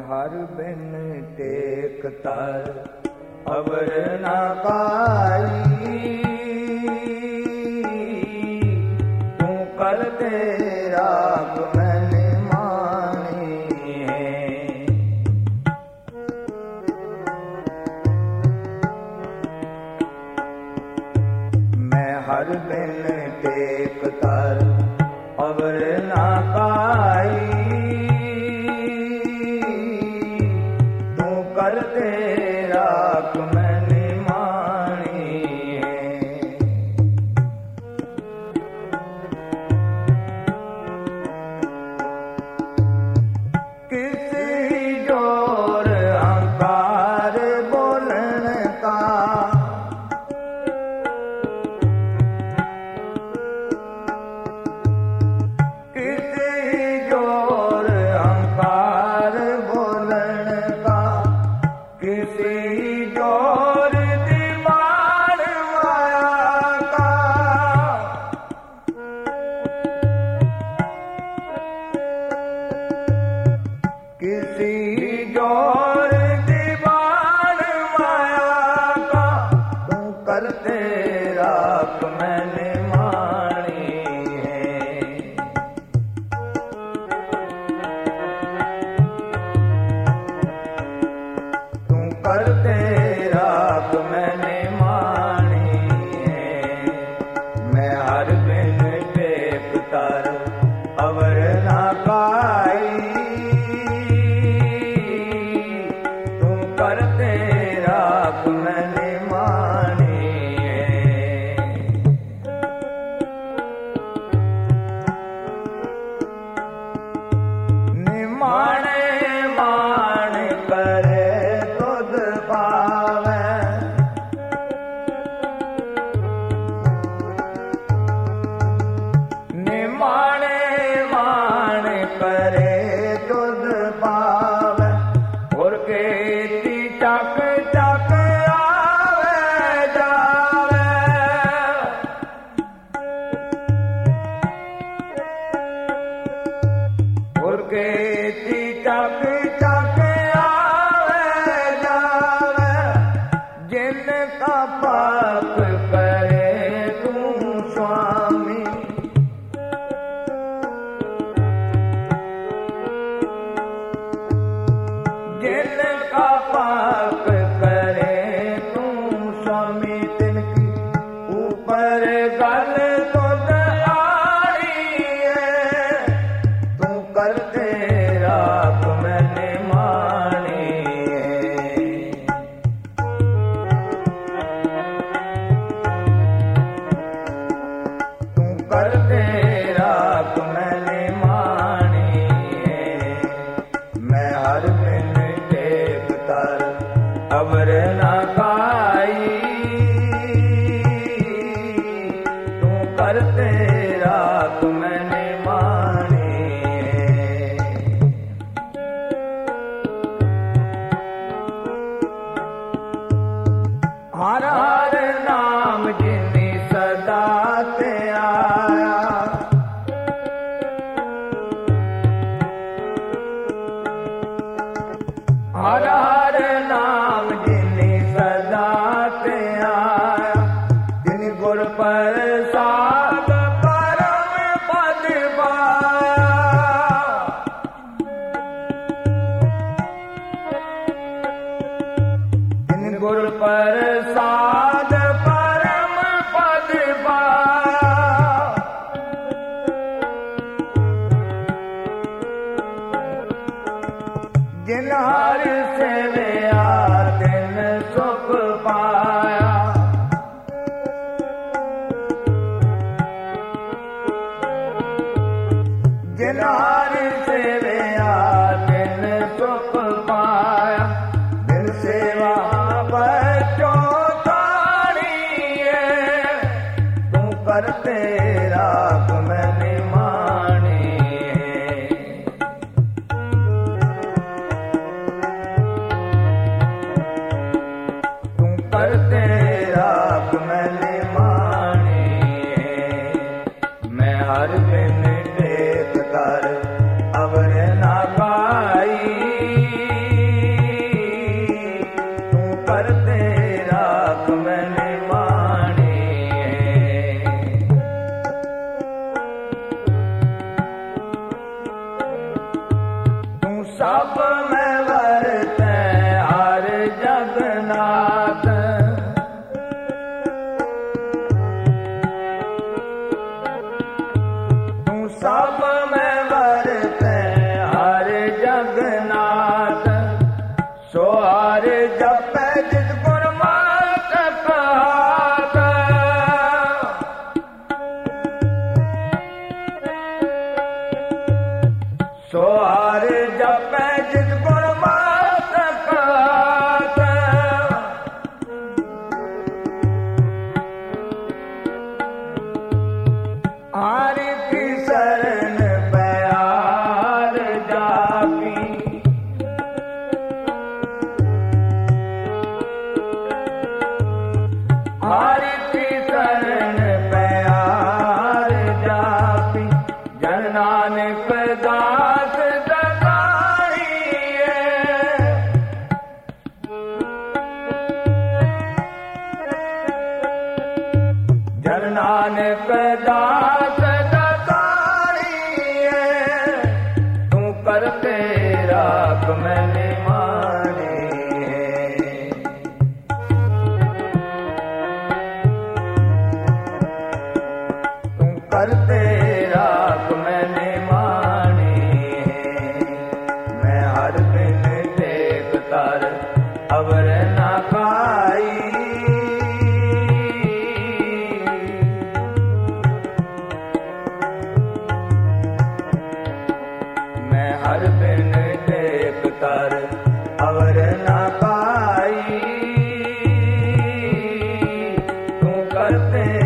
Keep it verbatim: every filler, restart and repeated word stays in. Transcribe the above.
हर बिन take तर अवर न पाई, तू कर तेरा मैंने मानी है। मैं हर बिन टेक तर अवर न पाई, कर तेरा मैंने मानी है। किसी जोर अहंकार बोलन का, किसी जोर अहंकार बोलन का, किसी जोर दीवार माया का, किसी जोर दीवार माया का, तू कर तेरा मैंने मानी है। तू कर तेरा मैंने मानी है। मैं हर बिन टेक तर अवर न पाई, तू कर तेरा मैंने मानी है। निमाणे मान करे तुध पावे, निमाणे मान करे तुध पावे, और केती चक चक आवे जावे, और केती चक चक आवे जावे, जिनका पाप करे तू स्वामी, जिनका पाप करे तू स्वामी, तिनकी ऊपर गल तुझ आड़ी है। तू कर तेरा मैंने मानी है। तू कर तेरा मैंने मानी है। मैं हर बिन टेक तर अवर न पाई, तू कर तेरा मैंने मानी है। हर हर नाम जिनी सदा ते आया, हर हर नाम जिनी सदा ते आया, जिन गुर प्रसाद परम पद पाया, जिन गुर प्रसाद परम पद पाया, जिन हर सेवया तिन सुख पाया, जिन हर सेवया तिन सुख पाया, बिन सेवा बचो तारी है। तू कर तेरा मैंने मानी है। सब में वरते हर जगन्नाथ तू सब में वरते हर जगन्नाथ सो हर जपे जिस गुण मात कहात सो हर जपे जिस गुण मात कहात हर की शरण प्यार जापी हर की शरण प्यार जापी जन नानक दास दगाड़िए जन नानक दास दगाड़िए तू करते राख मैंने माने तू करते राख मैंने माने मैं हर दिन देख तर अवर ना खाई मैं हर दिन देख तर अवर ना पाई तू करते